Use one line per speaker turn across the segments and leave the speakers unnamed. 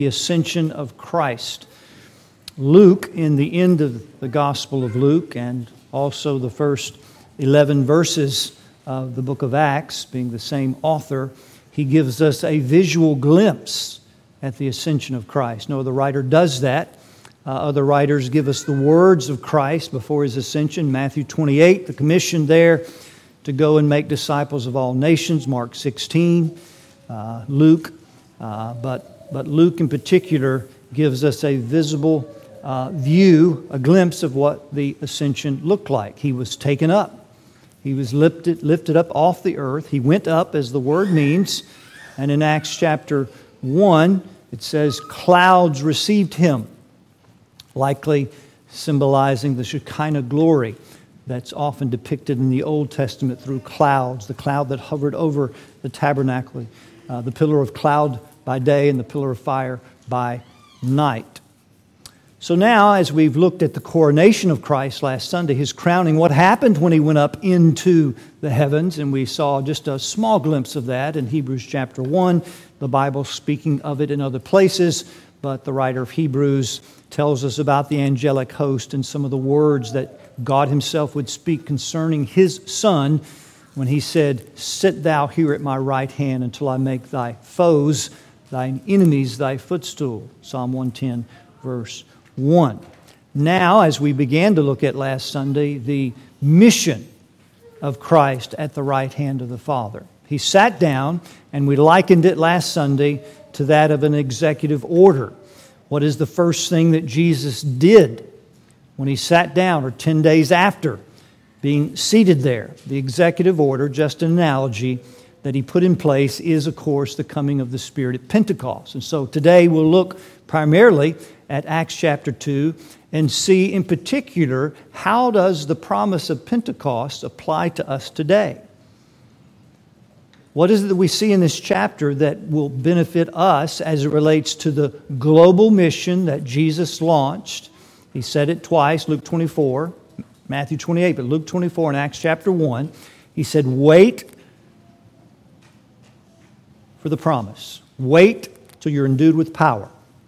the ascension of Christ. Luke, in the end of the Gospel of Luke, and also the first 11 verses of the book of Acts, being the same author, he gives us a visual glimpse at the ascension of Christ. No other writer does that. Other writers give us the words of Christ before His ascension. Matthew 28, the commission there to go and make disciples of all nations. Mark 16, Luke. But Luke in particular gives us a visible view, a glimpse of what the ascension looked like. He was taken up. He was lifted up off the earth. He went up, as the word means. And in Acts chapter 1, it says, clouds received Him, likely symbolizing the Shekinah glory that's often depicted in the Old Testament through clouds, the cloud that hovered over the tabernacle, the pillar of cloud by day and the pillar of fire by night. So now, as we've looked at the coronation of Christ last Sunday, His crowning, what happened when He went up into the heavens, and we saw just a small glimpse of that in Hebrews chapter 1, the Bible speaking of it in other places, but the writer of Hebrews tells us about the angelic host and some of the words that God Himself would speak concerning His Son when He said, "Sit thou here at my right hand until I make thy foes, thine enemies, thy footstool." Psalm 110, verse 1. Now, as we began to look at last Sunday, the mission of Christ at the right hand of the Father. He sat down, and we likened it last Sunday to that of an executive order. What is the first thing that Jesus did when He sat down, or 10 days after being seated there? The executive order, just an analogy, that He put in place is, of course, the coming of the Spirit at Pentecost. And so today we'll look primarily at Acts chapter 2 and see in particular how does the promise of Pentecost apply to us today. What is it that we see in this chapter that will benefit us as it relates to the global mission that Jesus launched? He said it twice, Luke 24, Matthew 28, but Luke 24 and Acts chapter 1. He said, wait for the promise. Wait till you're endued with power.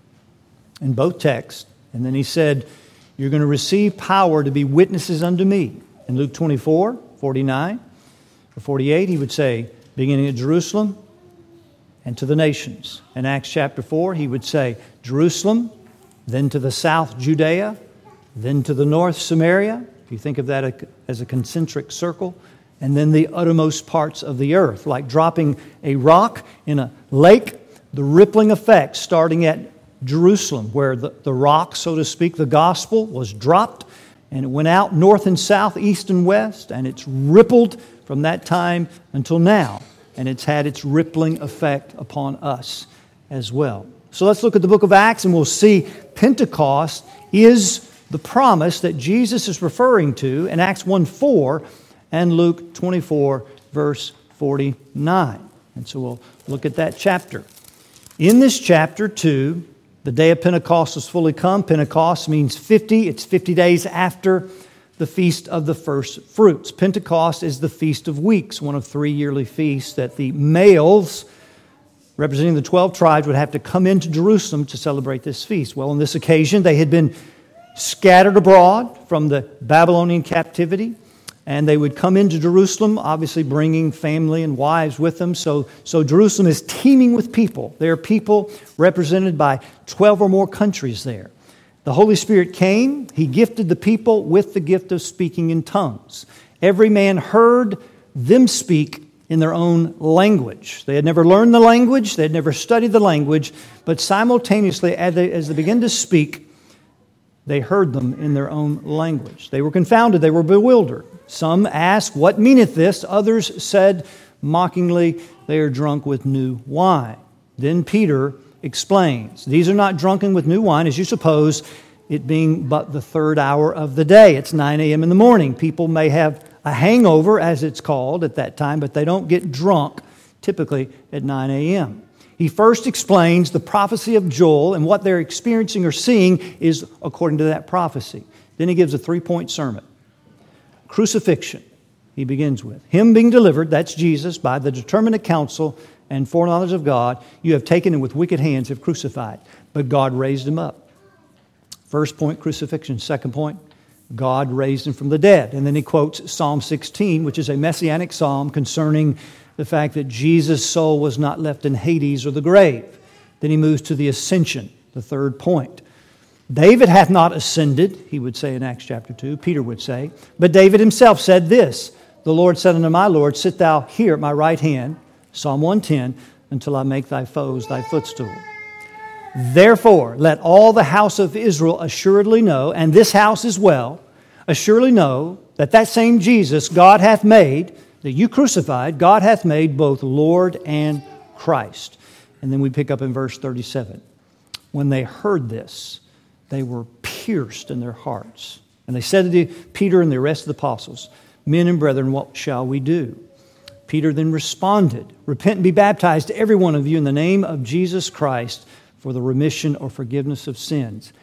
In both texts. And then He said, you're going to receive power to be witnesses unto me. In Luke 24, 49, or 48, He would say, beginning at Jerusalem and to the nations. In Acts chapter 4, He would say, Jerusalem, then to the south Judea, then to the north Samaria. If you think of that as a concentric circle. And then the uttermost parts of the earth, like dropping a rock in a lake, the rippling effect starting at Jerusalem, where the rock, so to speak, the gospel was dropped, and it went out north and south, east and west, and it's rippled from that time until now. And it's had its rippling effect upon us as well. So let's look at the book of Acts, and we'll see Pentecost is the promise that Jesus is referring to in Acts 1:4 and Luke 24, verse 49. And so we'll look at that chapter. In this chapter 2, the day of Pentecost has fully come. Pentecost means 50. It's 50 days after the Feast of the First Fruits. Pentecost is the Feast of Weeks, one of 3 yearly feasts that the males representing the 12 tribes would have to come into Jerusalem to celebrate this feast. Well, on this occasion, they had been scattered abroad from the Babylonian captivity, and they would come into Jerusalem, obviously bringing family and wives with them. So Jerusalem is teeming with people. There are people represented by 12 or more countries there. The Holy Spirit came. He gifted the people with the gift of speaking in tongues. Every man heard them speak in their own language. They had never learned the language. They had never studied the language. But simultaneously, as they began to speak, they heard them in their own language. They were confounded. They were bewildered. Some asked, "What meaneth this?" Others said mockingly, "They are drunk with new wine." Then Peter explains, "These are not drunken with new wine, as you suppose, it being but the third hour of the day." It's 9 a.m. in the morning. People may have a hangover, as it's called at that time, but they don't get drunk typically at 9 a.m. He first explains the prophecy of Joel, and what they're experiencing or seeing is according to that prophecy. Then he gives a 3-point sermon. Crucifixion, he begins with. Him being delivered, that's Jesus, by the determinate counsel and foreknowledge of God, you have taken and with wicked hands have crucified. but God raised him up. First point, crucifixion. Second point, God raised him from the dead. And then he quotes Psalm 16, which is a messianic psalm concerning the fact that Jesus' soul was not left in Hades or the grave. Then he moves to the ascension, the third point. David hath not ascended, he would say in Acts chapter 2, Peter would say, but David himself said this, the Lord said unto my Lord, sit thou here at my right hand, Psalm 110, until I make thy foes thy footstool. Therefore, let all the house of Israel assuredly know, and this house as well, assuredly know that that same Jesus God hath made, that you crucified, God hath made both Lord and Christ. And then we pick up in verse 37. When they heard this, they were pierced in their hearts. And they said to Peter and the rest of the apostles, men and brethren, what shall we do? Peter then responded, repent and be baptized, every one of you, in the name of Jesus Christ for the remission or forgiveness of sins,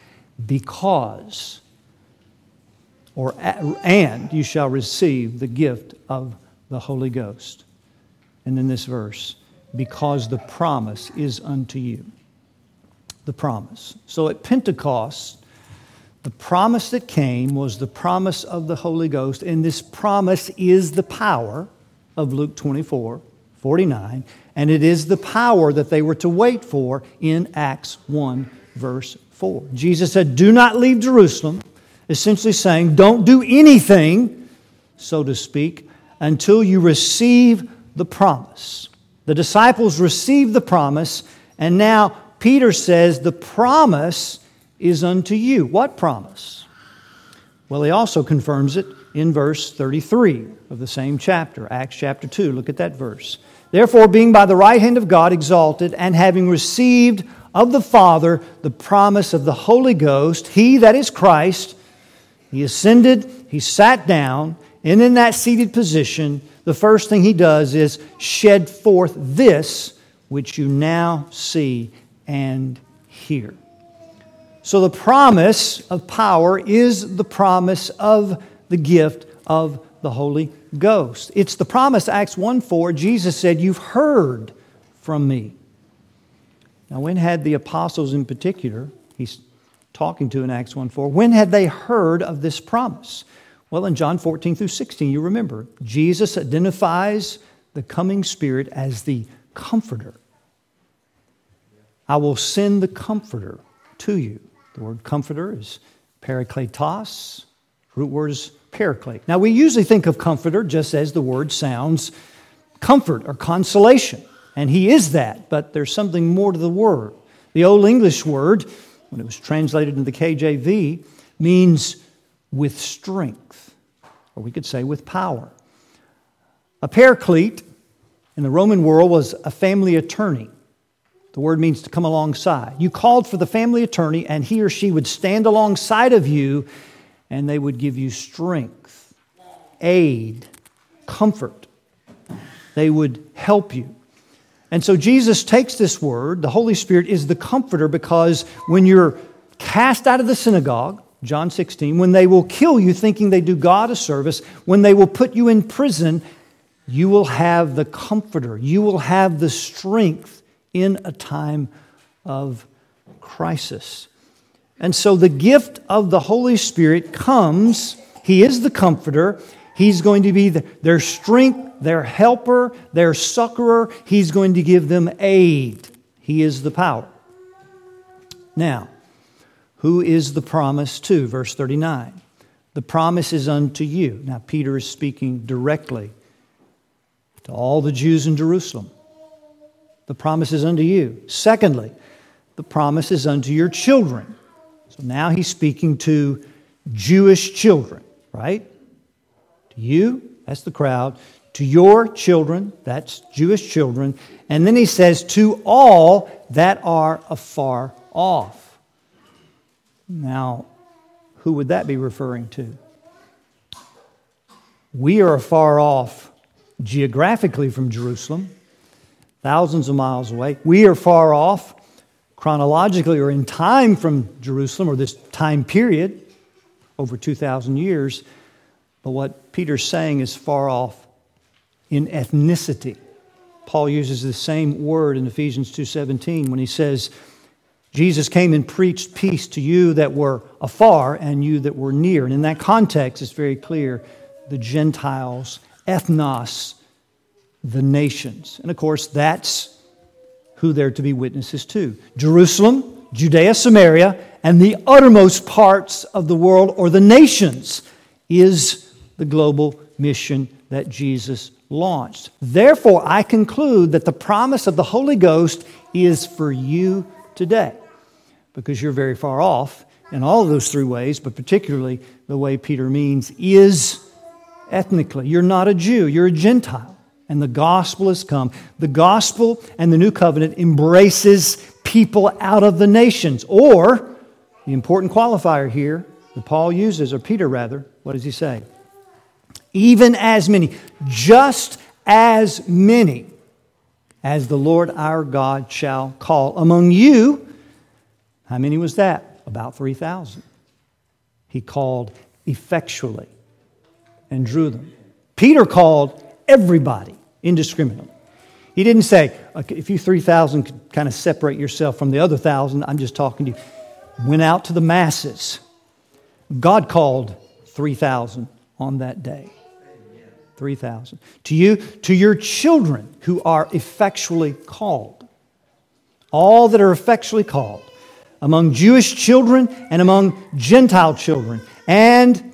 and you shall receive the gift of the Holy Ghost. And in this verse, because the promise is unto you. The promise. So at Pentecost, the promise that came was the promise of the Holy Ghost, and this promise is the power of Luke 24:49, and it is the power that they were to wait for in Acts 1, verse 4. Jesus said, do not leave Jerusalem, essentially saying, don't do anything, so to speak, until you receive the promise. The disciples received the promise, and now Peter says the promise is unto you. What promise? Well, he also confirms it in verse 33 of the same chapter, Acts chapter 2. Look at that verse. Therefore, being by the right hand of God exalted, and having received of the Father the promise of the Holy Ghost, he, that is Christ, he ascended, he sat down, and in that seated position, the first thing he does is shed forth this which you now see and hear. So the promise of power is the promise of the gift of the Holy Ghost. It's the promise, Acts 1:4, Jesus said, you've heard from me. Now, when had the apostles in particular, he's talking to in Acts 1:4, when had they heard of this promise? Well, in John 14 through 16, you remember, Jesus identifies the coming Spirit as the Comforter. I will send the Comforter to you. The word Comforter is parakletos. Root word is paraclete. Now, we usually think of Comforter just as the word sounds, comfort or consolation. And he is that, but there's something more to the word. The Old English word, when it was translated into the KJV, means with strength, or we could say with power. A paraclete in the Roman world was a family attorney. The word means to come alongside. You called for the family attorney, and he or she would stand alongside of you, and they would give you strength, aid, comfort. They would help you. And so Jesus takes this word, the Holy Spirit is the Comforter, because when you're cast out of the synagogue, John 16, when they will kill you thinking they do God a service, when they will put you in prison, you will have the Comforter. You will have the strength in a time of crisis. And so the gift of the Holy Spirit comes. He is the Comforter. He's going to be their strength, their helper, their succorer. He's going to give them aid. He is the power. Now, who is the promise to? Verse 39. The promise is unto you. Now, Peter is speaking directly to all the Jews in Jerusalem. The promise is unto you. Secondly, the promise is unto your children. So now he's speaking to Jewish children, right? To you, that's the crowd. To your children, that's Jewish children. And then he says, to all that are afar off. Now, who would that be referring to? We are afar off geographically from Jerusalem, thousands of miles away. We are far off chronologically or in time from Jerusalem, or this time period, over 2,000 years. But what Peter's saying is far off in ethnicity. Paul uses the same word in Ephesians 2:17 when he says, Jesus came and preached peace to you that were afar and you that were near. And in that context, it's very clear, the Gentiles, ethnos, the nations. And of course, that's who they're to be witnesses to. Jerusalem, Judea, Samaria, and the uttermost parts of the world, or the nations, is the global mission that Jesus launched. Therefore, I conclude that the promise of the Holy Ghost is for you today, because you're very far off in all of those three ways, but particularly the way Peter means is ethnically. You're not a Jew, you're a Gentile, and the gospel has come. The gospel and the new covenant embraces people out of the nations, or the important qualifier here that Paul uses, or Peter rather, what does he say? Even as many, just as many as the Lord our God shall call among you. How many was that? About 3,000. He called effectually and drew them. Peter called everybody indiscriminately. He didn't say, okay, if you 3,000 could kind of separate yourself from the other 1,000, I'm just talking to you. Went out to the masses. God called 3,000 on that day. 3,000. To you, to your children who are effectually called. All that are effectually called. Among Jewish children and among Gentile children. And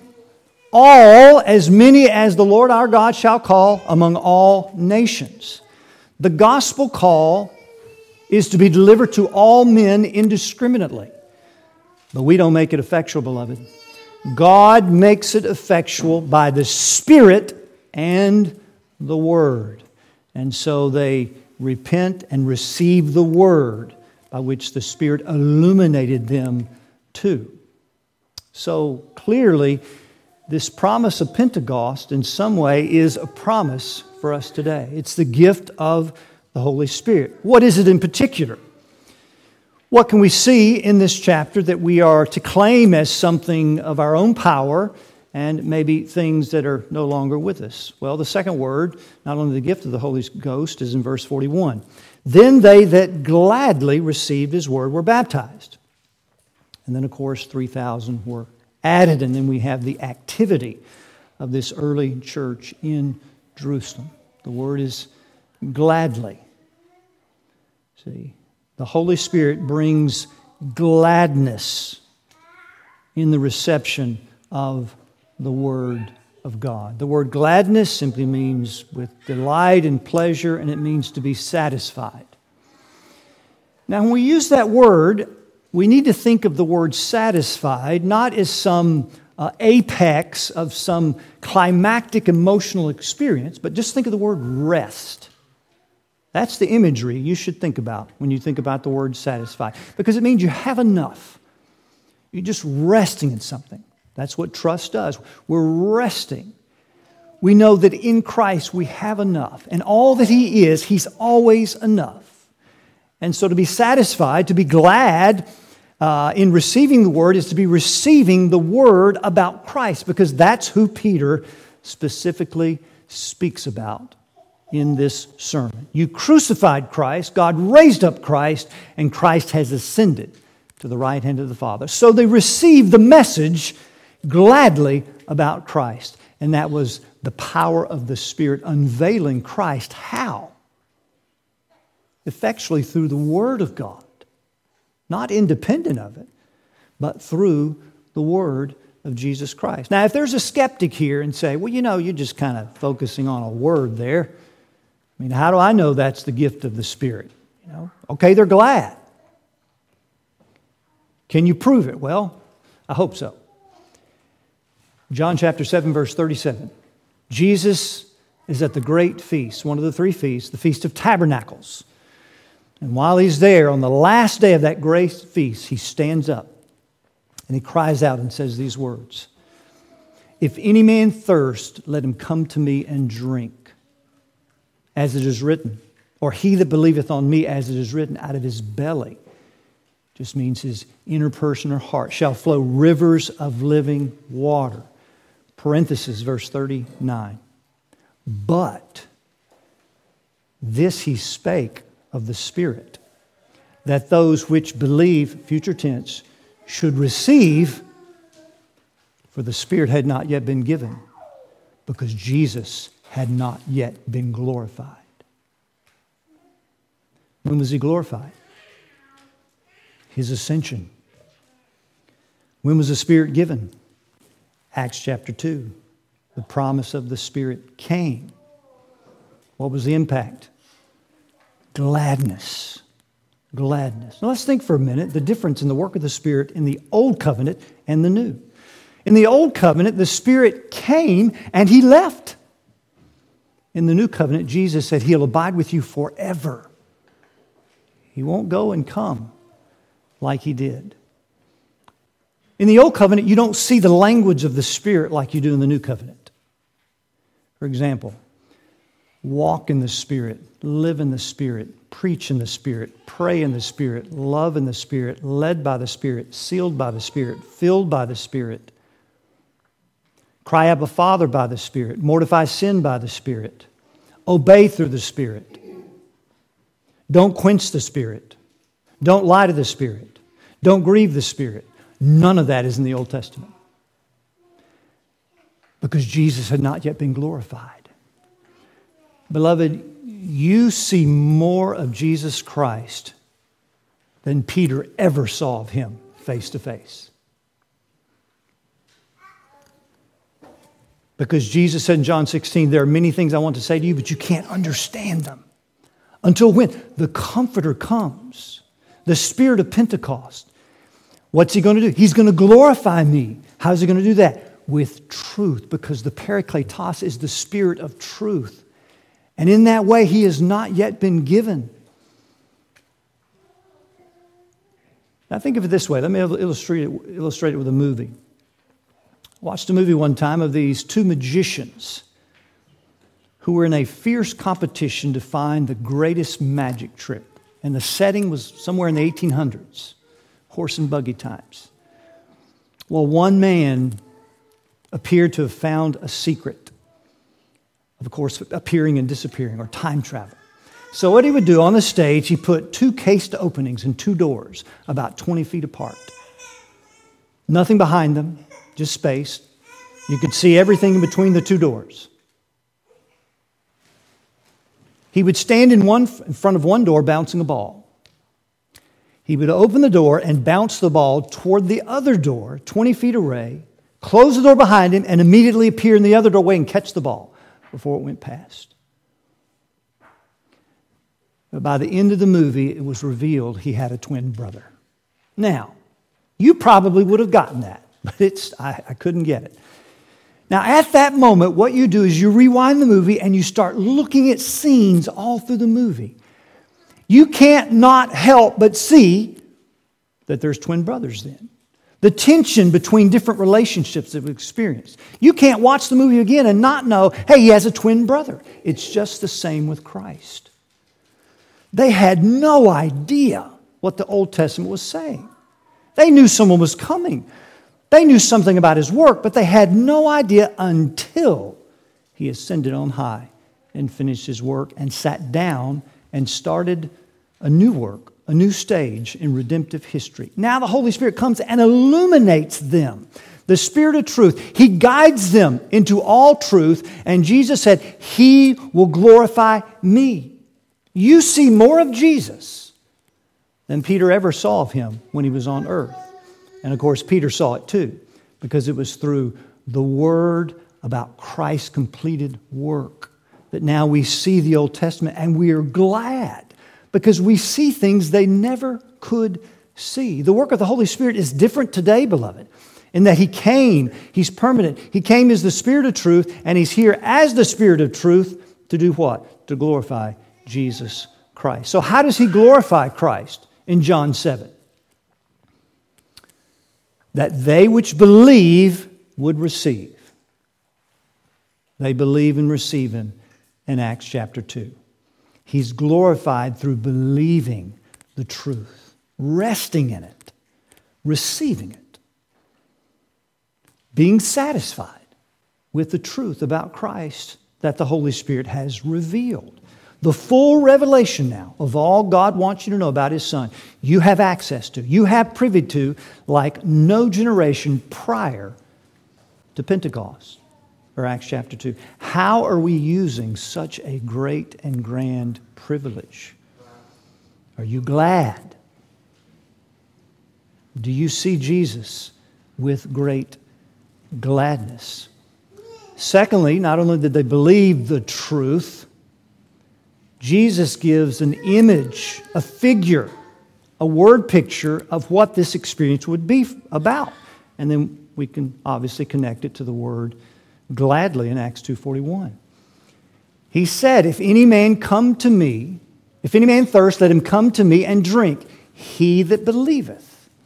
all, as many as the Lord our God shall call among all nations. The gospel call is to be delivered to all men indiscriminately. But we don't make it effectual, beloved. God makes it effectual by the Spirit and the Word. And so they repent and receive the Word by which the Spirit illuminated them too. So clearly, this promise of Pentecost in some way is a promise for us today. It's the gift of the Holy Spirit. What is it in particular? What can we see in this chapter that we are to claim as something of our own power and maybe things that are no longer with us? Well, the second word, not only the gift of the Holy Ghost, is in verse 41. Then they that gladly received His word were baptized. And then, of course, 3,000 were added. And then we have the activity of this early church in Jerusalem. The word is gladly. See, the Holy Spirit brings gladness in the reception of the Word of God. The word gladness simply means with delight and pleasure, and it means to be satisfied. Now, when we use that word, we need to think of the word satisfied not as some apex of some climactic emotional experience, but just think of the word rest. That's the imagery you should think about when you think about the word satisfied, because it means you have enough. You're just resting in something. That's what trust does. We're resting. We know that in Christ we have enough, and all that He is, He's always enough. And so to be satisfied, to be glad in receiving the Word is to be receiving the Word about Christ, because that's who Peter specifically speaks about in this sermon. You crucified Christ, God raised up Christ, and Christ has ascended to the right hand of the Father. So they received the message gladly about Christ. And that was the power of the Spirit unveiling Christ. How? Effectually through the Word of God. Not independent of it, but through the Word of Jesus Christ. Now, if there's a skeptic here and say, well, you're just kind of focusing on a word there. I mean, how do I know that's the gift of the Spirit? Okay, they're glad. Can you prove it? Well, I hope so. John chapter 7, verse 37. Jesus is at the great feast, one of the three feasts, the Feast of Tabernacles. And while He's there, on the last day of that great feast, He stands up and He cries out and says these words. If any man thirst, let him come to me and drink. As it is written, or he that believeth on me, as it is written, out of his belly, just means his inner person or heart, shall flow rivers of living water. Parenthesis, verse 39. But this He spake of the Spirit, that those which believe, future tense, should receive, for the Spirit had not yet been given, because Jesus had not yet been glorified. When was He glorified? His ascension. When was the Spirit given? Acts chapter 2. The promise of the Spirit came. What was the impact? Gladness. Gladness. Now let's think for a minute the difference in the work of the Spirit in the Old Covenant and the New. In the Old Covenant, the Spirit came and He left. In the New Covenant, Jesus said He'll abide with you forever. He won't go and come like He did. In the Old Covenant, you don't see the language of the Spirit like you do in the New Covenant. For example, walk in the Spirit, live in the Spirit, preach in the Spirit, pray in the Spirit, love in the Spirit, led by the Spirit, sealed by the Spirit, filled by the Spirit. Cry Abba Father by the Spirit, mortify sin by the Spirit, obey through the Spirit. Don't quench the Spirit. Don't lie to the Spirit. Don't grieve the Spirit. None of that is in the Old Testament. Because Jesus had not yet been glorified. Beloved, you see more of Jesus Christ than Peter ever saw of Him face to face. Because Jesus said in John 16, there are many things I want to say to you, but you can't understand them. Until when? The Comforter comes. The Spirit of Pentecost. What's He going to do? He's going to glorify me. How's He going to do that? With truth, because the Parakletos is the Spirit of truth. And in that way, He has not yet been given. Now think of it this way. Let me illustrate it with a movie. I watched a movie one time of these two magicians who were in a fierce competition to find the greatest magic trick. And the setting was somewhere in the 1800s, horse and buggy times. Well, one man appeared to have found a secret of course, appearing and disappearing, or time travel. So what he would do on the stage, he put two cased openings and two doors about 20 feet apart. Nothing behind them, just space. You could see everything in between the two doors. He would stand in front of one door bouncing a ball. He would open the door and bounce the ball toward the other door, 20 feet away, close the door behind him, and immediately appear in the other doorway and catch the ball before it went past. But by the end of the movie, it was revealed he had a twin brother. Now, you probably would have gotten that, but I couldn't get it. Now, at that moment, what you do is you rewind the movie and you start looking at scenes all through the movie. You can't not help but see that there's twin brothers then. The tension between different relationships that we've experienced. You can't watch the movie again and not know, hey, he has a twin brother. It's just the same with Christ. They had no idea what the Old Testament was saying. They knew someone was coming. They knew something about His work, but they had no idea until He ascended on high and finished His work and sat down and started a new work, a new stage in redemptive history. Now the Holy Spirit comes and illuminates them. The Spirit of truth. He guides them into all truth. And Jesus said, He will glorify me. You see more of Jesus than Peter ever saw of Him when he was on earth. And of course, Peter saw it too, because it was through the Word about Christ's completed work that now we see the Old Testament, and we are glad because we see things they never could see. The work of the Holy Spirit is different today, beloved, in that He came, He's permanent. He came as the Spirit of truth, and He's here as the Spirit of truth to do what? To glorify Jesus Christ. So how does He glorify Christ in John 7? That they which believe would receive. They believe and receive Him in Acts chapter 2. He's glorified through believing the truth, resting in it, receiving it, being satisfied with the truth about Christ that the Holy Spirit has revealed. The full revelation now of all God wants you to know about His Son, you have access to, you have privy to, like no generation prior to Pentecost or Acts chapter 2. How are we using such a great and grand privilege? Are you glad? Do you see Jesus with great gladness? Secondly, not only did they believe the truth, Jesus gives an image, a figure, a word picture of what this experience would be about. And then we can obviously connect it to the word gladly in Acts 2:41. He said, if any man come to me, if any man thirst, let him come to me and drink, he that believeth.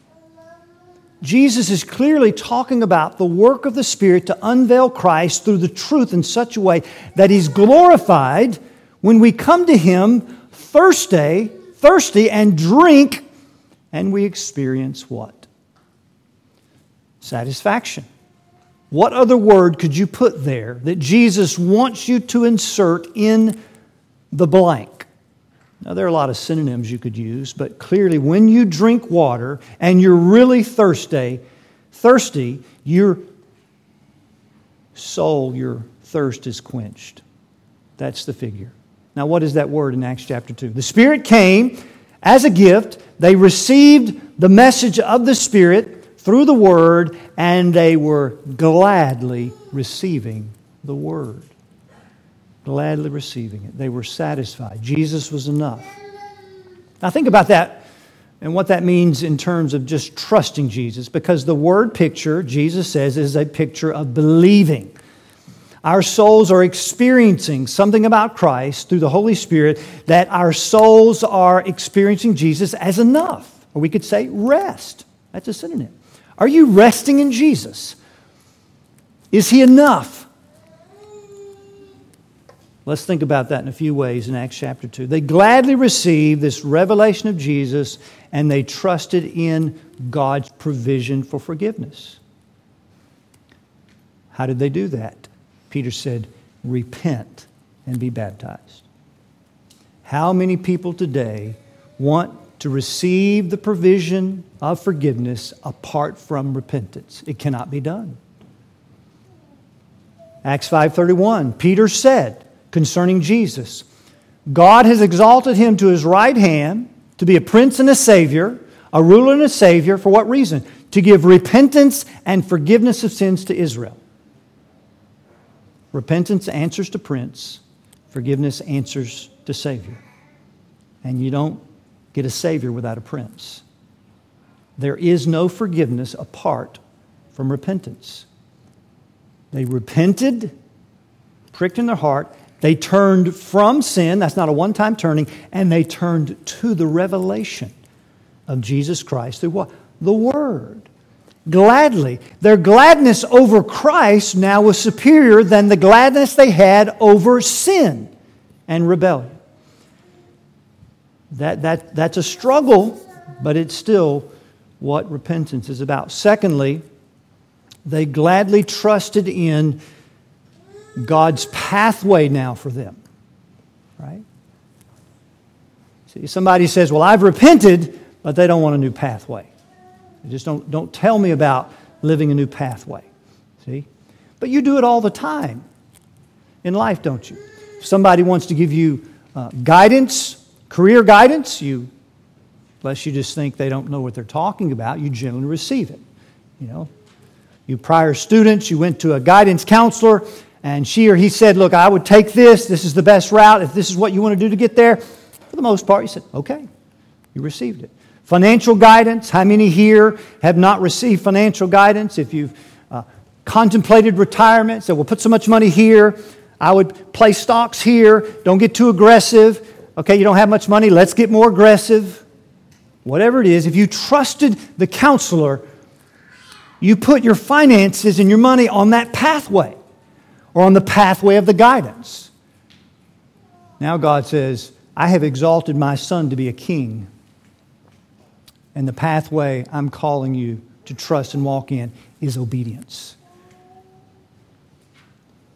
Jesus is clearly talking about the work of the Spirit to unveil Christ through the truth in such a way that He's glorified when we come to Him thirsty and drink, and we experience what? Satisfaction. What other word could you put there that Jesus wants you to insert in the blank? Now, there are a lot of synonyms you could use, but clearly when you drink water and you're really thirsty, your soul, your thirst is quenched. That's the figure. Now, what is that word in Acts chapter 2? The Spirit came as a gift. They received the message of the Spirit through the Word, and they were gladly receiving the Word. Gladly receiving it. They were satisfied. Jesus was enough. Now, think about that and what that means in terms of just trusting Jesus, because the word picture, Jesus says, is a picture of believing. Our souls are experiencing something about Christ through the Holy Spirit, that our souls are experiencing Jesus as enough. Or we could say rest. That's a synonym. Are you resting in Jesus? Is He enough? Let's think about that in a few ways in Acts chapter 2. They gladly received this revelation of Jesus, and they trusted in God's provision for forgiveness. How did they do that? Peter said, repent and be baptized. How many people today want to receive the provision of forgiveness apart from repentance? It cannot be done. Acts 5:31, Peter said concerning Jesus, God has exalted Him to His right hand to be a prince and a savior, a ruler and a savior. For what reason? To give repentance and forgiveness of sins to Israel. Repentance answers to prince. Forgiveness answers to savior. And you don't get a savior without a prince. There is no forgiveness apart from repentance. They repented, pricked in their heart. They turned from sin. That's not a one-time turning. And they turned to the revelation of Jesus Christ through what? The Word. Gladly. Their gladness over Christ now was superior than the gladness they had over sin and rebellion. That's a struggle, but it's still what repentance is about. Secondly, they gladly trusted in God's pathway now for them. Right? See, somebody says, well, I've repented, but they don't want a new pathway. They just don't tell me about living a new pathway. See? But you do it all the time in life, don't you? If somebody wants to give you guidance, career guidance, unless you just think they don't know what they're talking about, you generally receive it. You know, you prior students, you went to a guidance counselor, and she or he said, look, I would take this. This is the best route. If this is what you want to do to get there, for the most part, you said, okay. You received it. Financial guidance. How many here have not received financial guidance? If you've contemplated retirement, said, well, put so much money here. I would play stocks here. Don't get too aggressive. Okay, you don't have much money. Let's get more aggressive. Whatever it is, if you trusted the counselor, you put your finances and your money on that pathway or on the pathway of the guidance. Now God says, I have exalted my Son to be a king. And the pathway I'm calling you to trust and walk in is obedience.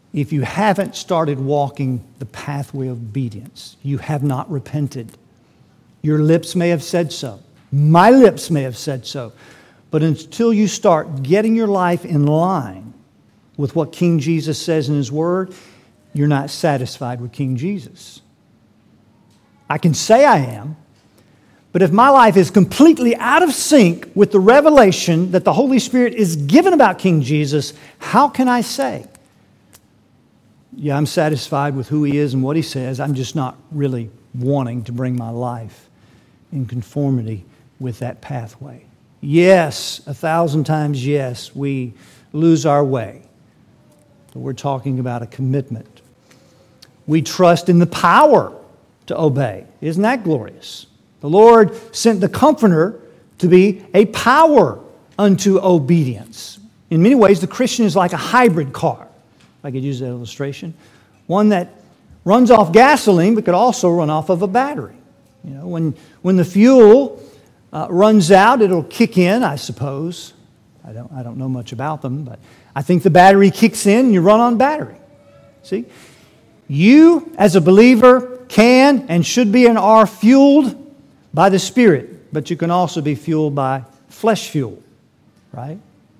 If you haven't started walking the pathway of obedience, you have not repented. Your lips may have said so. My lips may have said so. But until you start getting your life in line with what King Jesus says in His Word, you're not satisfied with King Jesus. I can say I am, but if my life is completely out of sync with the revelation that the Holy Spirit is given about King Jesus, how can I say, yeah, I'm satisfied with who He is and what He says, I'm just not really wanting to bring my life in conformity with that pathway? Yes, 1,000 times yes, we lose our way. But we're talking about a commitment. We trust in the power to obey. Isn't that glorious? The Lord sent the Comforter to be a power unto obedience. In many ways, the Christian is like a hybrid car, if I could use that illustration. One that runs off gasoline, but could also run off of a battery. You know, when the fuel runs out, it'll kick in, I suppose. I don't know much about them, but I think the battery kicks in and you run on battery. See? You, as a believer, can and should be and are fueled by the Spirit, but you can also be fueled by flesh fuel, right?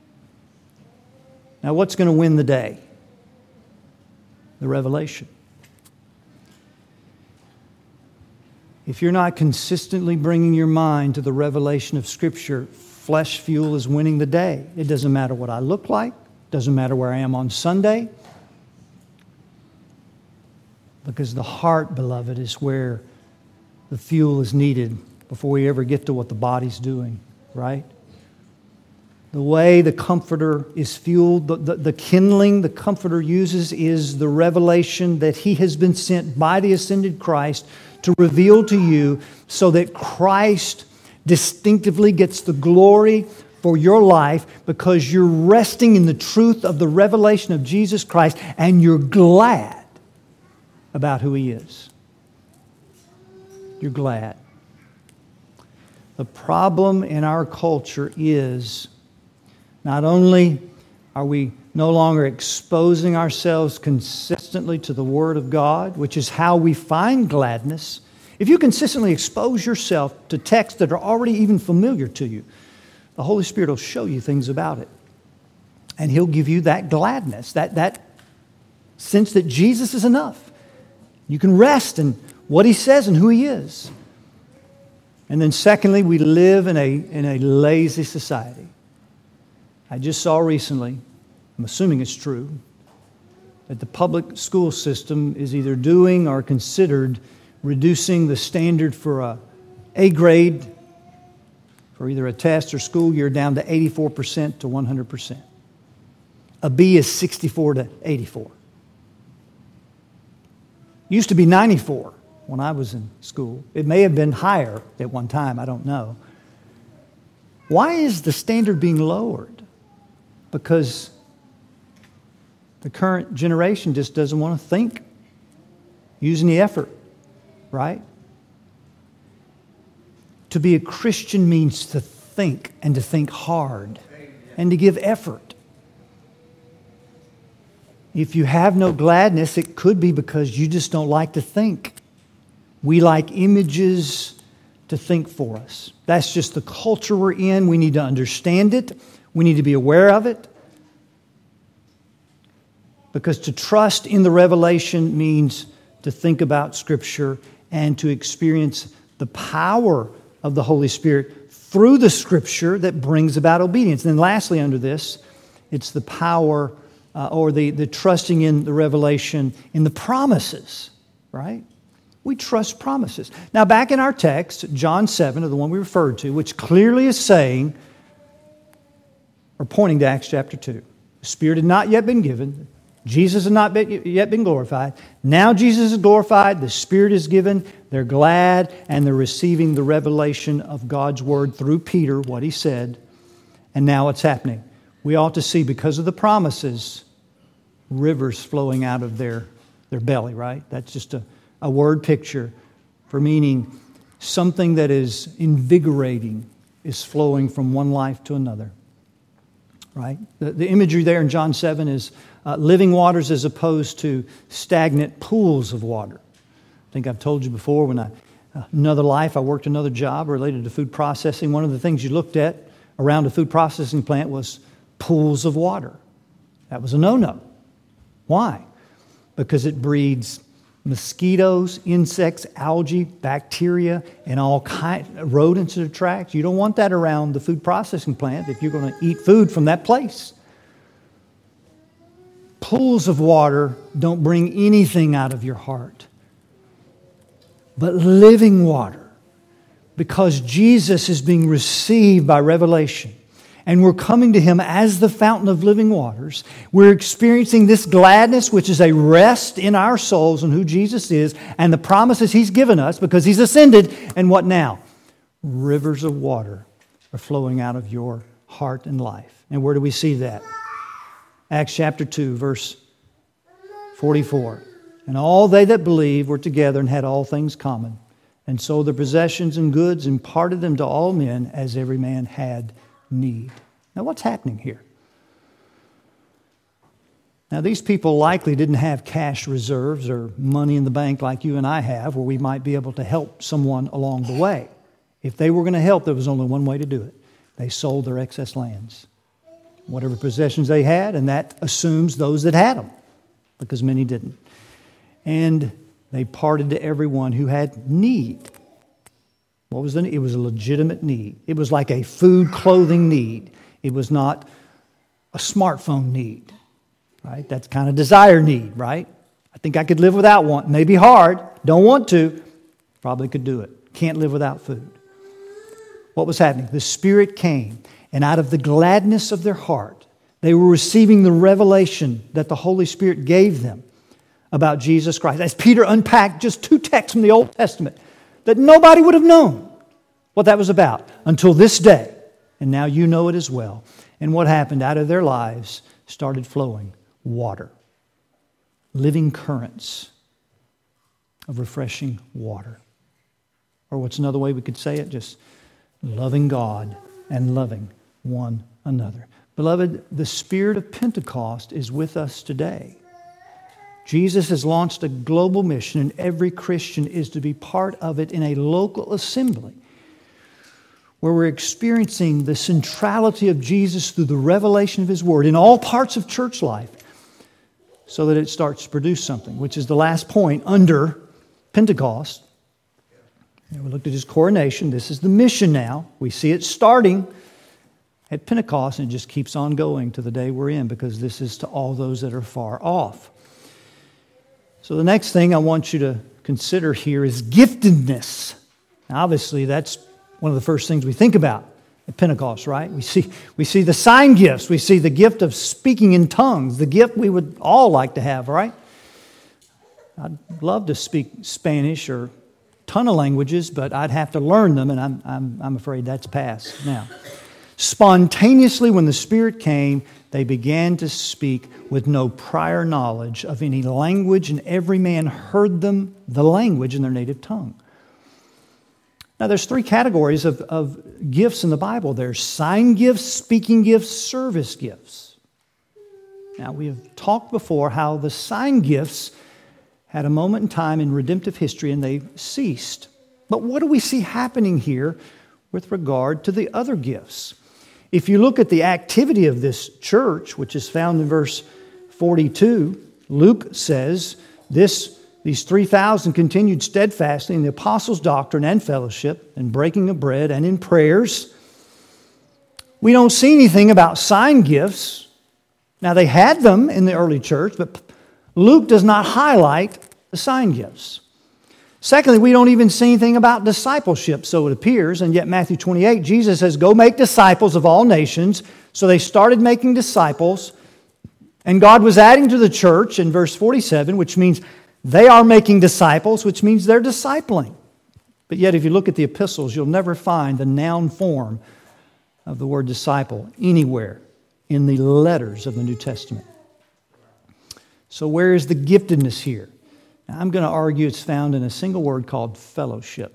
Now, what's going to win the day? The revelation. If you're not consistently bringing your mind to the revelation of Scripture, flesh fuel is winning the day. It doesn't matter what I look like. It doesn't matter where I am on Sunday. Because the heart, beloved, is where the fuel is needed before we ever get to what the body's doing, right? The way the Comforter is fueled, the kindling the Comforter uses is the revelation that He has been sent by the ascended Christ to reveal to you so that Christ distinctively gets the glory for your life because you're resting in the truth of the revelation of Jesus Christ and you're glad about who He is. You're glad. The problem in our culture is not only are we no longer exposing ourselves consistently to the Word of God, which is how we find gladness. If you consistently expose yourself to texts that are already even familiar to you, the Holy Spirit will show you things about it. And He'll give you that gladness, that sense that Jesus is enough. You can rest in what He says and who He is. And then secondly, we live in a lazy society. I just saw recently, I'm assuming it's true, that the public school system is either doing or considered reducing the standard for A grade for either a test or school year down to 84% to 100%. A B is 64 to 84. Used to be 94 when I was in school. It may have been higher at one time, I don't know. Why is the standard being lowered? Because the current generation just doesn't want to think, use any effort, right? To be a Christian means to think and to think hard and to give effort. If you have no gladness, it could be because you just don't like to think. We like images to think for us. That's just the culture we're in. We need to understand it. We need to be aware of it. Because to trust in the revelation means to think about Scripture and to experience the power of the Holy Spirit through the Scripture that brings about obedience. And then lastly under this, it's the power or the trusting in the revelation in the promises, right? We trust promises. Now back in our text, John 7, or the one we referred to, which clearly is saying, or pointing to Acts chapter 2. The Spirit had not yet been given. Jesus had not yet been glorified. Now Jesus is glorified. The Spirit is given. They're glad and they're receiving the revelation of God's Word through Peter, what he said. And now it's happening. We ought to see, because of the promises, rivers flowing out of their belly, right? That's just a word picture for meaning something that is invigorating is flowing from one life to another. right? The imagery there in John 7 is living waters as opposed to stagnant pools of water. I think I've told you before, when another life, I worked another job related to food processing. One of the things you looked at around a food processing plant was pools of water. That was a no-no. Why? Because it breeds mosquitoes, insects, algae, bacteria, and all kinds of rodents that attract. You don't want that around the food processing plant if you're going to eat food from that place. Pools of water don't bring anything out of your heart. But living water, because Jesus is being received by revelation, and we're coming to Him as the fountain of living waters, we're experiencing this gladness, which is a rest in our souls and who Jesus is, and the promises He's given us because He's ascended. And what now? Rivers of water are flowing out of your heart and life. And where do we see that? Acts chapter 2, verse 44. And all they that believed were together and had all things common, and sold their possessions and goods, and parted them to all men as every man had need. Now, what's happening here? Now, these people likely didn't have cash reserves or money in the bank like you and I have, where we might be able to help someone along the way. If they were going to help, there was only one way to do it. They sold their excess lands, whatever possessions they had, and that assumes those that had them, because many didn't. And they parted to everyone who had need. What was the need? It was a legitimate need. It was like a food, clothing need. It was not a smartphone need, right? That's kind of desire need, right? I think I could live without one. Maybe hard. Don't want to. Probably could do it. Can't live without food. What was happening? The Spirit came, and out of the gladness of their heart, they were receiving the revelation that the Holy Spirit gave them about Jesus Christ. As Peter unpacked just 2 texts from the Old Testament that nobody would have known what that was about until this day. And now you know it as well. And what happened? Out of their lives started flowing water. Living currents of refreshing water. Or what's another way we could say it? Just loving God and loving one another. Beloved, the Spirit of Pentecost is with us today. Jesus has launched a global mission, and every Christian is to be part of it in a local assembly where we're experiencing the centrality of Jesus through the revelation of His Word in all parts of church life so that it starts to produce something, which is the last point under Pentecost. And we looked at His coronation. This is the mission now. We see it starting at Pentecost, and it just keeps on going to the day we're in, because this is to all those that are far off. So the next thing I want you to consider here is giftedness. Now, obviously, that's one of the first things we think about at Pentecost, right? We see the sign gifts. We see the gift of speaking in tongues, the gift we would all like to have, right? I'd love to speak Spanish or a ton of languages, but I'd have to learn them, and I'm afraid that's past now. Spontaneously, when the Spirit came, they began to speak with no prior knowledge of any language, and every man heard them, the language, in their native tongue. Now, there's 3 categories of gifts in the Bible. There's sign gifts, speaking gifts, service gifts. Now, we have talked before how the sign gifts had a moment in time in redemptive history and they ceased. But what do we see happening here with regard to the other gifts? If you look at the activity of this church, which is found in verse 42, Luke says, these 3,000 continued steadfastly in the apostles' doctrine and fellowship, and breaking of bread, and in prayers. We don't see anything about sign gifts. Now, they had them in the early church, but Luke does not highlight the sign gifts. Secondly, we don't even see anything about discipleship, so it appears, and yet Matthew 28, Jesus says, go make disciples of all nations. So they started making disciples, and God was adding to the church in verse 47, which means they are making disciples, which means they're discipling. But yet, if you look at the epistles, you'll never find the noun form of the word disciple anywhere in the letters of the New Testament. So where is the giftedness here? Now, I'm going to argue it's found in a single word called fellowship.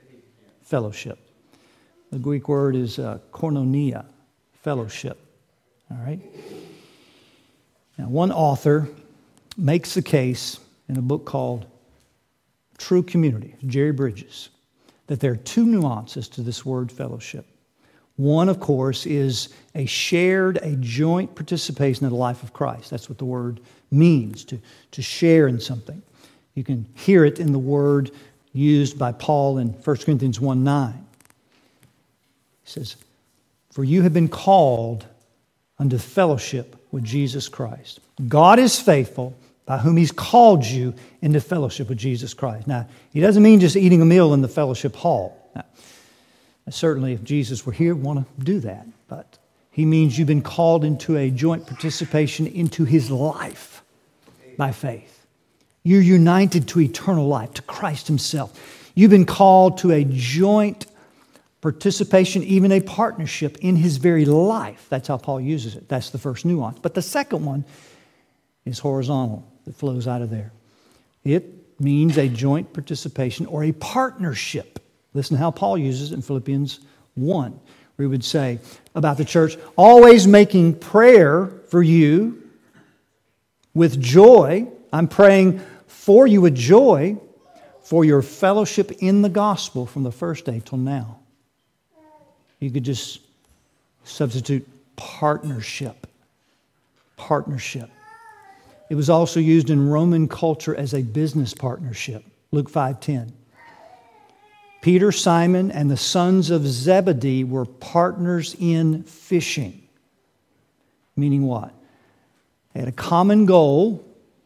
Fellowship. The Greek word is koinonia, fellowship. All right? Now, one author makes the case in a book called True Community, Jerry Bridges, that there are two nuances to this word fellowship. One, of course, is a joint participation in the life of Christ. That's what the word means, to share in something. You can hear it in the word used by Paul in 1 Corinthians 1:9. He says, "For you have been called unto fellowship with Jesus Christ. God is faithful, by whom He's called you into fellowship with Jesus Christ." Now, He doesn't mean just eating a meal in the fellowship hall. Now, certainly, if Jesus were here, we'd want to do that. But He means you've been called into a joint participation into His life by faith. You're united to eternal life, to Christ Himself. You've been called to a joint participation, even a partnership in His very life. That's how Paul uses it. That's the first nuance. But the second one is horizontal, that flows out of there. It means a joint participation or a partnership. Listen to how Paul uses it in Philippians 1, where he would say about the church, always making prayer for you with joy. I'm praying for you with joy for your fellowship in the gospel from the first day till now. You could just substitute partnership. Partnership. It was also used in Roman culture as a business partnership. Luke 5:10. Peter, Simon, and the sons of Zebedee were partners in fishing. Meaning what? They had a common goal.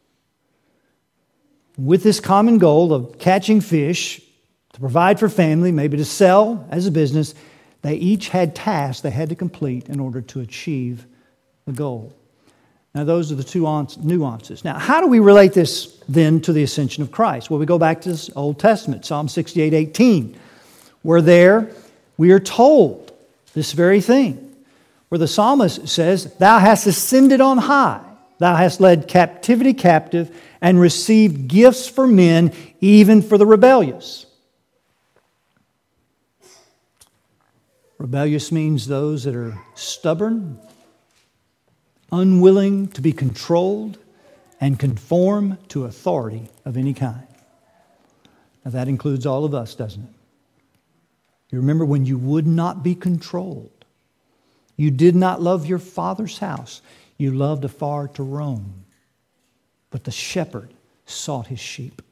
With this common goal of catching fish, to provide for family, maybe to sell as a business, they each had tasks they had to complete in order to achieve the goal. Now, those are the two nuances. Now, how do we relate this then to the ascension of Christ? Well, we go back to this Old Testament, Psalm 68:18, where there we are told this very thing, where the psalmist says, "Thou hast ascended on high, thou hast led captivity captive, and received gifts for men, even for the rebellious." Rebellious means those that are stubborn, unwilling to be controlled, and conform to authority of any kind. Now that includes all of us, doesn't it? You remember when you would not be controlled. You did not love your father's house. You loved afar to roam. But the shepherd sought his sheep.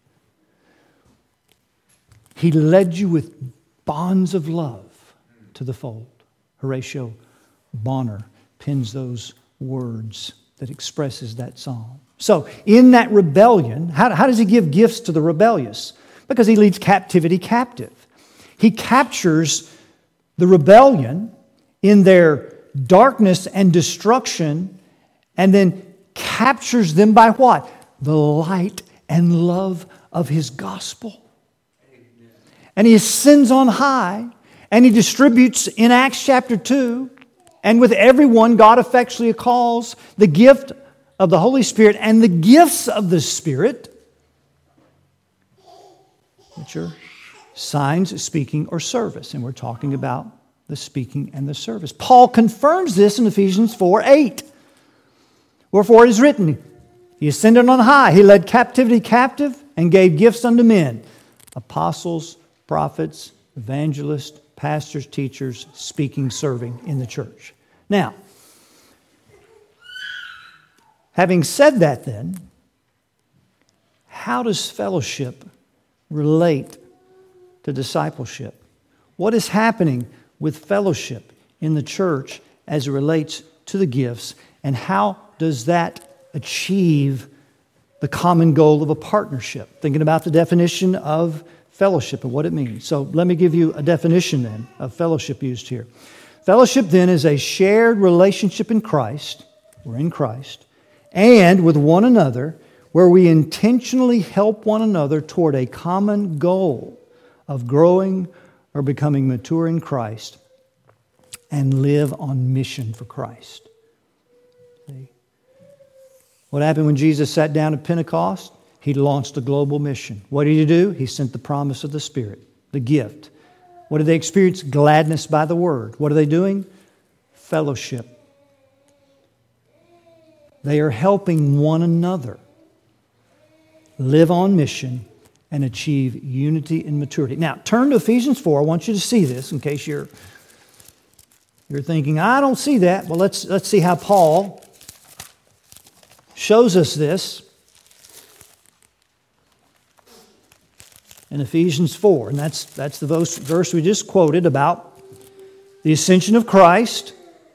He led you with bonds of love to the fold. Horatio Bonner pens those words that expresses that psalm. So, in that rebellion, how does he give gifts to the rebellious? Because he leads captivity captive. He captures the rebellion in their darkness and destruction, and then captures them by what? The light and love of His gospel. Amen. And He ascends on high, and He distributes in Acts chapter 2, and with everyone God affectionately calls the gift of the Holy Spirit and the gifts of the Spirit, which are signs, speaking, or service. And we're talking about the speaking and the service. Paul confirms this in Ephesians 4:8. Wherefore it is written, He ascended on high, He led captivity captive, and gave gifts unto men. Apostles, prophets, evangelists, pastors, teachers, speaking, serving in the church. Now, having said that then, how does fellowship relate to discipleship? What is happening with fellowship in the church as it relates to the gifts, and how does that achieve the common goal of a partnership? Thinking about the definition of fellowship and what it means. So let me give you a definition then of fellowship used here. Fellowship then is a shared relationship in Christ, we're in Christ, and with one another, where we intentionally help one another toward a common goal of growing or becoming mature in Christ and live on mission for Christ. See? What happened when Jesus sat down at Pentecost? He launched a global mission. What did He do? He sent the promise of the Spirit, the gift. What did they experience? Gladness by the Word. What are they doing? Fellowship. They are helping one another live on mission and achieve unity and maturity. Now, turn to Ephesians 4. I want you to see this in case you're thinking, I don't see that. Well, let's see how Paul shows us this in Ephesians 4. And that's the verse we just quoted about the ascension of Christ,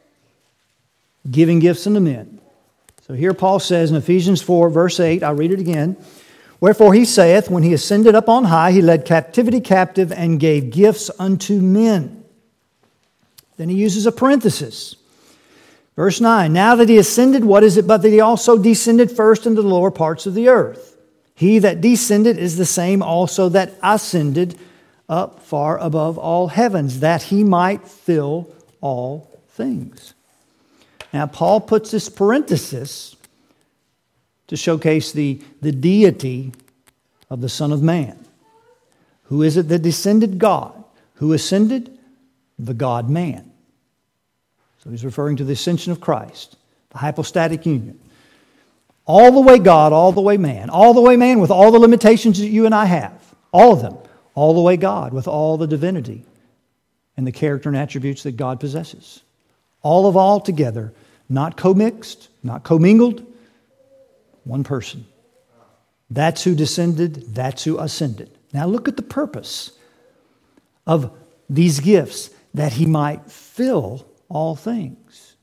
giving gifts unto men. So here Paul says in Ephesians 4, verse 8, I'll read it again. Wherefore he saith, when he ascended up on high, he led captivity captive and gave gifts unto men. Then he uses a parenthesis. Verse 9, now that he ascended, what is it but that he also descended first into the lower parts of the earth? He that descended is the same also that ascended up far above all heavens, that he might fill all things. Now, Paul puts this parenthesis to showcase the deity of the Son of Man. Who is it that descended? God. Who ascended? The God-man. So he's referring to the ascension of Christ, the hypostatic union. All the way God, all the way man. All the way man with all the limitations that you and I have. All of them. All the way God with all the divinity and the character and attributes that God possesses. All together, not co-mixed, not commingled. One person. That's who descended, that's who ascended. Now look at the purpose of these gifts, that he might fill all things.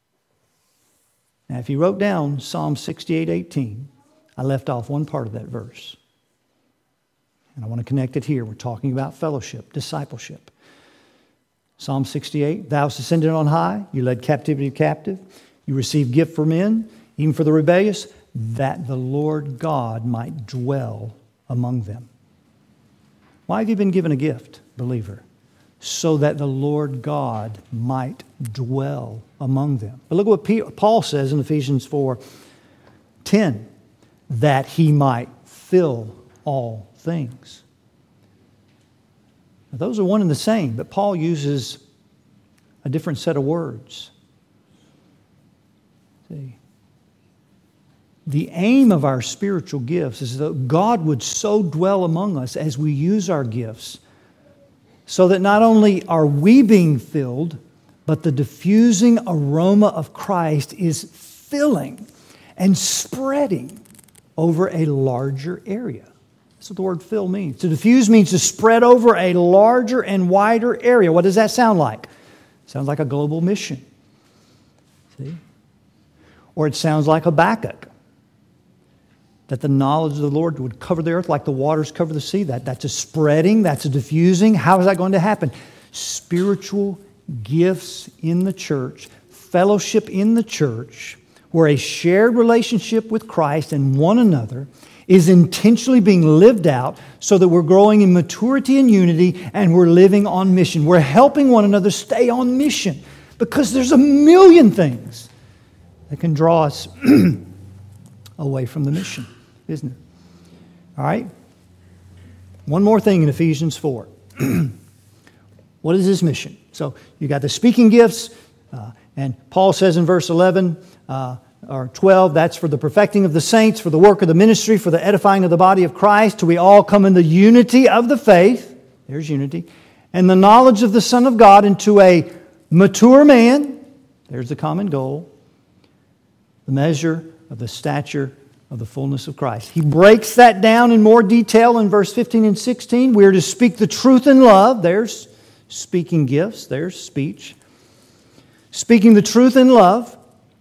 Now if you wrote down Psalm 68:18, I left off one part of that verse. And I want to connect it here. We're talking about fellowship, discipleship. Psalm 68, thou hast ascended on high, you led captivity captive, you received gift for men, even for the rebellious, that the Lord God might dwell among them. Why have you been given a gift, believer? So that the Lord God might dwell among them. But look what Paul says in Ephesians 4:10, that he might fill all things. Now, those are one and the same, but Paul uses a different set of words. See? The aim of our spiritual gifts is that God would so dwell among us as we use our gifts, so that not only are we being filled, but the diffusing aroma of Christ is filling and spreading over a larger area. That's what the word fill means. To diffuse means to spread over a larger and wider area. What does that sound like? It sounds like a global mission. See? Or it sounds like Habakkuk, that the knowledge of the Lord would cover the earth like the waters cover the sea. That's a spreading, that's a diffusing. How is that going to happen? Spiritual gifts in the church, fellowship in the church, where a shared relationship with Christ and one another is intentionally being lived out so that we're growing in maturity and unity and we're living on mission. We're helping one another stay on mission because there's a million things that can draw us away from the mission, isn't it? All right? One more thing in Ephesians 4. What is this mission? So you got the speaking gifts, and Paul says in verse 11 or 12, that's for the perfecting of the saints, for the work of the ministry, for the edifying of the body of Christ, till we all come in the unity of the faith, there's unity, and the knowledge of the Son of God, into a mature man, there's the common goal, the measure of the stature of the fullness of Christ. He breaks that down in more detail in verse 15 and 16. We are to speak the truth in love. There's speaking gifts. There's speech. Speaking the truth in love.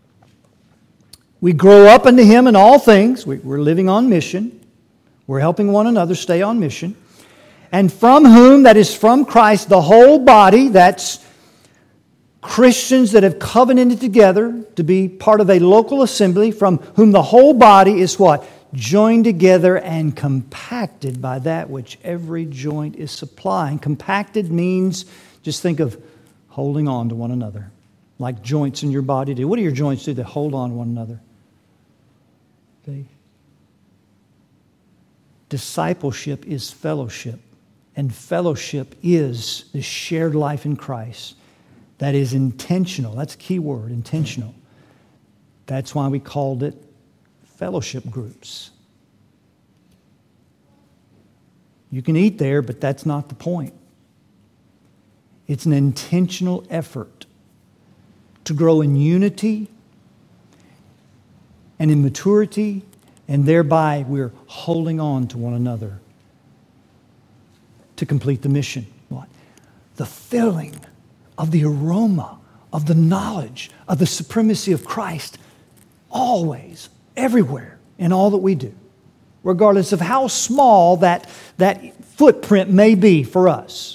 We grow up into Him in all things. We're living on mission. We're helping one another stay on mission. And from whom, that is from Christ, the whole body, that's Christians that have covenanted together to be part of a local assembly, from whom the whole body is what? Joined together and compacted by that which every joint is supplying. Compacted means, just think of holding on to one another, like joints in your body do. What do your joints do? They hold on to one another. See? Discipleship is fellowship, and fellowship is the shared life in Christ that is intentional. That's a key word, intentional. That's why we called it fellowship groups. You can eat there, but that's not the point. It's an intentional effort to grow in unity and in maturity, and thereby we're holding on to one another to complete the mission. What? The filling of the aroma of the knowledge of the supremacy of Christ always, everywhere, in all that we do, regardless of how small that footprint may be for us.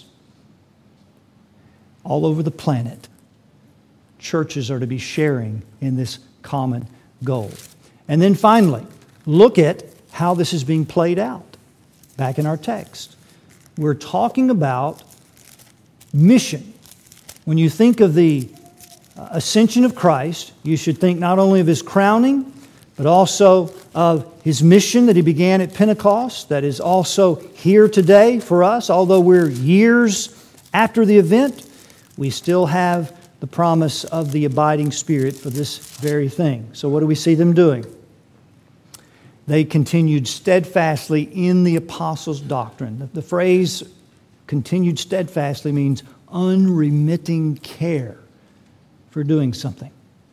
All over the planet, churches are to be sharing in this common goal. And then finally, look at how this is being played out back in our text. We're talking about mission. When you think of the ascension of Christ, you should think not only of His crowning, but also of His mission that He began at Pentecost, that is also here today for us. Although we're years after the event, we still have the promise of the abiding Spirit for this very thing. So what do we see them doing? They continued steadfastly in the apostles' doctrine. The phrase continued steadfastly means unremitting care for doing something.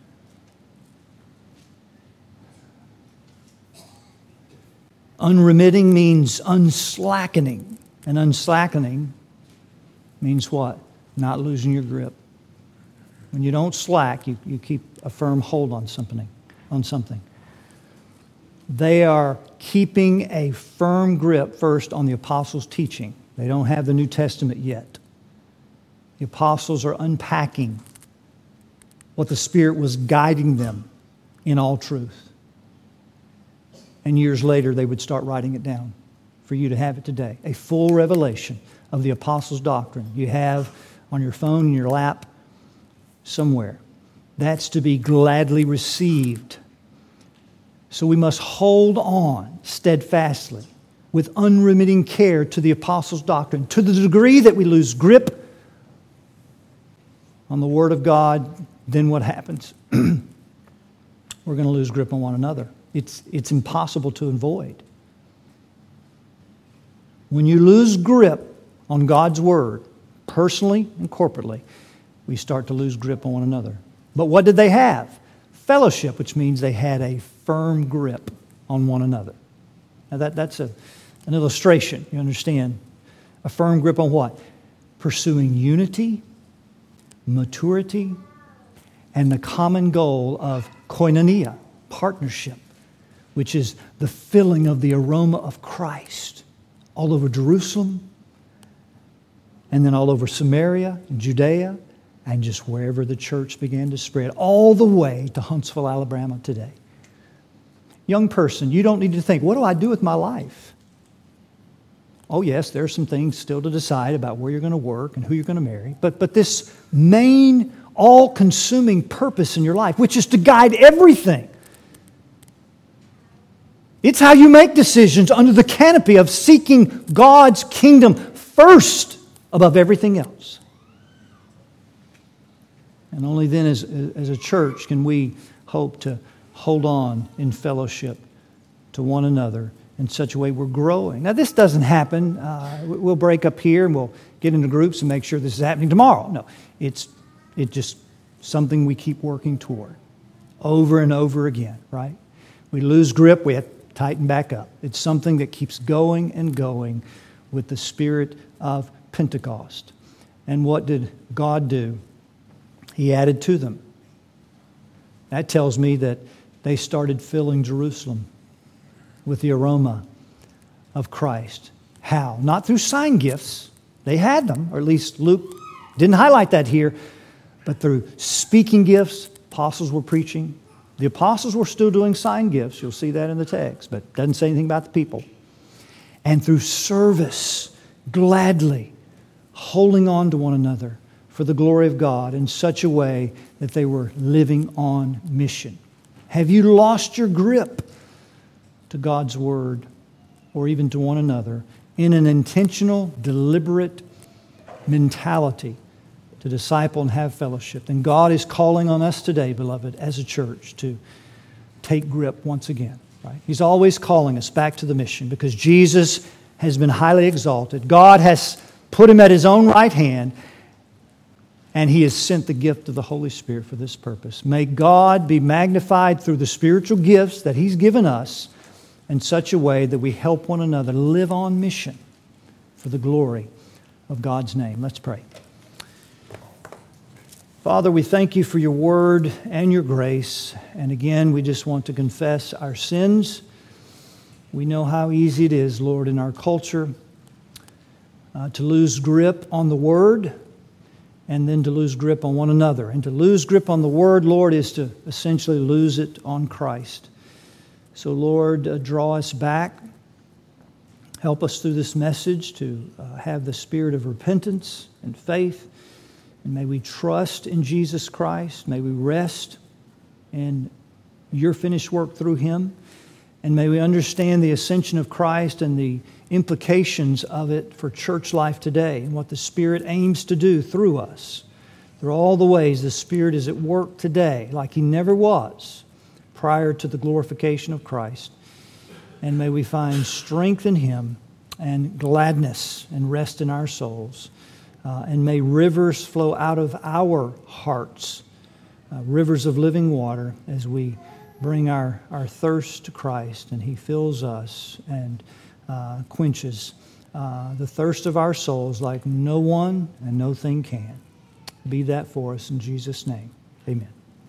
Unremitting means unslackening. And unslackening means what? Not losing your grip. When you don't slack, you keep a firm hold on something. They are keeping a firm grip first on the apostles' teaching. They don't have the New Testament yet. The apostles are unpacking what the Spirit was guiding them in all truth. And years later, they would start writing it down for you to have it today. A full revelation of the apostles' doctrine. You have on your phone, in your lap, somewhere. That's to be gladly received. So we must hold on steadfastly with unremitting care to the apostles' doctrine. To the degree that we lose grip on the Word of God, then what happens? We're going to lose grip on one another. It's impossible to avoid. When you lose grip on God's Word, personally and corporately, we start to lose grip on one another. But what did they have? Fellowship, which means they had a firm grip on one another. Now that's an illustration, you understand. A firm grip on what? Pursuing unity, maturity, and the common goal of koinonia, partnership, which is the filling of the aroma of Christ all over Jerusalem, and then all over Samaria and Judea, and just wherever the church began to spread, all the way to Huntsville, Alabama today. Young person, you don't need to think, what do I do with my life? Oh yes, there are some things still to decide about where you're going to work and who you're going to marry. But this main, all-consuming purpose in your life, which is to guide everything. It's how you make decisions under the canopy of seeking God's kingdom first above everything else. And only then as a church can we hope to hold on in fellowship to one another in such a way we're growing. Now this doesn't happen. We'll break up here and we'll get into groups and make sure this is happening tomorrow. No, it's just something we keep working toward over and over again, right? We lose grip, we have to tighten back up. It's something that keeps going and going with the spirit of Pentecost. And what did God do? He added to them. That tells me that they started filling Jerusalem with the aroma of Christ. How? Not through sign gifts. They had them, or at least Luke didn't highlight that here, but through speaking gifts. Apostles were preaching. The apostles were still doing sign gifts. You'll see that in the text, but it doesn't say anything about the people. And through service, gladly holding on to one another for the glory of God in such a way that they were living on mission. Have you lost your grip to God's Word or even to one another in an intentional, deliberate mentality to disciple and have fellowship? Then God is calling on us today, beloved, as a church to take grip once again. Right? He's always calling us back to the mission because Jesus has been highly exalted. God has put him at his own right hand, and he has sent the gift of the Holy Spirit for this purpose. May God be magnified through the spiritual gifts that he's given us in such a way that we help one another live on mission for the glory of God's name. Let's pray. Father, we thank you for your word and your grace. And again, we just want to confess our sins. We know how easy it is, Lord, in our culture to lose grip on the word and then to lose grip on one another. And to lose grip on the word, Lord, is to essentially lose it on Christ. So, Lord, draw us back. Help us through this message to have the spirit of repentance and faith. And may we trust in Jesus Christ. May we rest in your finished work through him. And may we understand the ascension of Christ and the implications of it for church life today and what the Spirit aims to do through us. Through all the ways the Spirit is at work today like he never was prior to the glorification of Christ. And may we find strength in him and gladness and rest in our souls. And may rivers flow out of our hearts, rivers of living water, as we bring our thirst to Christ, and he fills us and quenches the thirst of our souls like no one and no thing can. Be that for us in Jesus' name. Amen.